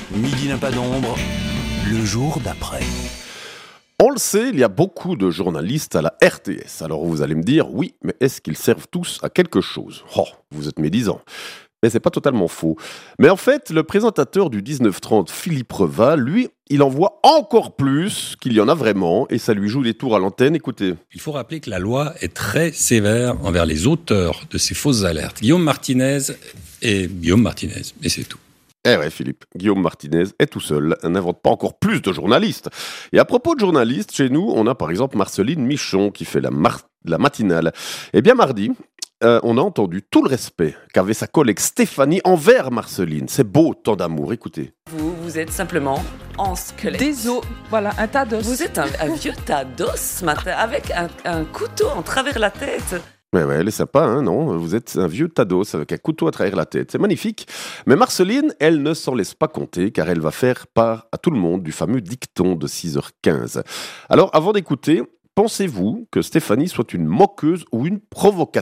Midi n'a pas d'ombre, le jour d'après. On le sait, il y a beaucoup de journalistes à la RTS. Alors vous allez me dire, oui, mais est-ce qu'ils servent tous à quelque chose ? Oh, vous êtes médisant. Mais c'est pas totalement faux. Mais en fait, le présentateur du 19h30, Philippe Reva, lui, il en voit encore plus qu'il y en a vraiment, et ça lui joue des tours à l'antenne. Écoutez. Il faut rappeler que la loi est très sévère envers les auteurs de ces fausses alertes. Guillaume Martinez, et c'est tout. Eh ouais, Philippe, Guillaume Martinez est tout seul, n'invente pas encore plus de journalistes. Et à propos de journalistes, chez nous, on a par exemple Marceline Michon qui fait la matinale. Eh bien, mardi, on a entendu tout le respect qu'avait sa collègue Stéphanie envers Marceline. C'est beau, tant d'amour, écoutez. Vous êtes simplement en squelette. Des os, voilà, un tas d'os. Vous êtes un vieux tas d'os ce matin, avec un couteau en travers la tête. Ouais, elle est sympa, hein, non ? Vous êtes un vieux tas d'os avec un couteau à travers la tête. C'est magnifique. Mais Marceline, elle ne s'en laisse pas compter, car elle va faire part à tout le monde du fameux dicton de 6h15. Alors, avant d'écouter, pensez-vous que Stéphanie soit une moqueuse ou une provocatrice ?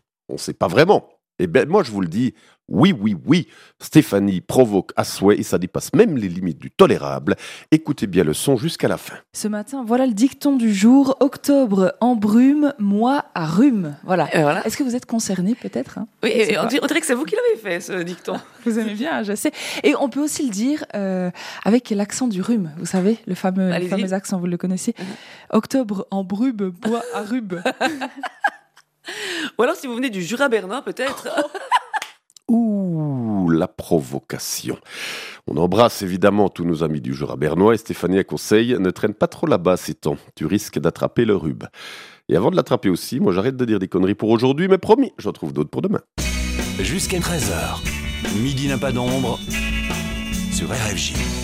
On ne sait pas vraiment. Eh bien, moi, je vous le dis, oui, Stéphanie provoque à souhait et ça dépasse même les limites du tolérable. Écoutez bien le son jusqu'à la fin. Ce matin, voilà le dicton du jour. Octobre en brume, mois à rhume. Voilà. Voilà. Est-ce que vous êtes concerné peut-être Oui, on dirait que c'est vous qui l'avez fait, ce dicton. Vous aimez bien, je sais. Et on peut aussi le dire avec l'accent du rhume. Vous savez, le fameux accent, vous le connaissez. Octobre en brume, mois à rhume. Ou alors si vous venez du Jura bernois, peut-être. Ouh, la provocation. On embrasse évidemment tous nos amis du Jura bernois et Stéphanie a conseil, ne traîne pas trop là-bas ces temps. Tu risques d'attraper le rhume. Et avant de l'attraper aussi, moi j'arrête de dire des conneries pour aujourd'hui, mais promis, j'en trouve d'autres pour demain. Jusqu'à 13h, Midi n'a pas d'ombre sur RFJ.